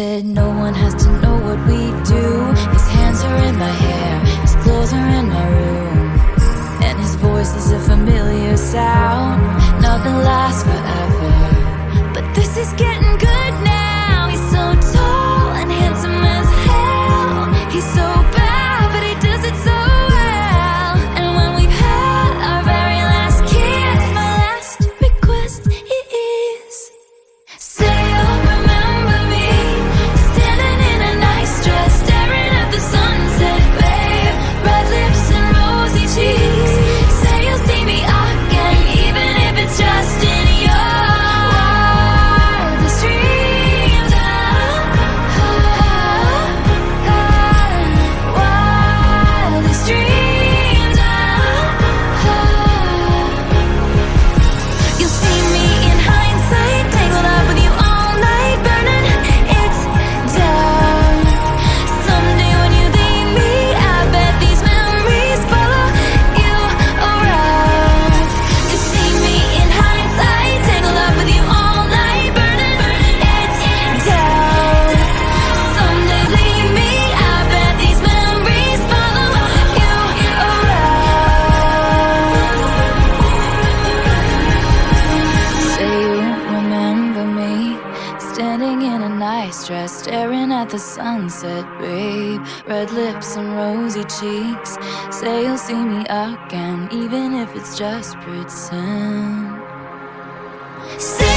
said no one has to know what we do. His hands are in my hair, his clothes are in my room, and his voice is a familiar sound. Nothing lasts forever, but this is getting good now. He's so tall and handsome as hell. He's so bad, but he does it so well. And when we've had our very last kiss, my last request is, say you'll remember me, standing in a nice dress, staring at the sunset, babe. Red lips and rosy cheeks. Say you'll see me again, even if it's just in your wildest dreams. Wildest dreams. You'll see me in hindsight, tangled up with you all night, burning it down. Someday when you leave me, I bet these memories follow you around. You'll see me in hindsight, tangled up with you all night, burning it down. Someday leave me, I bet these memories follow you around. Say you remember me, standing in a nice dress, staring at the sunset, babe. Red lips and rosy cheeks. Say you'll see me again, even if it's just pretend. Say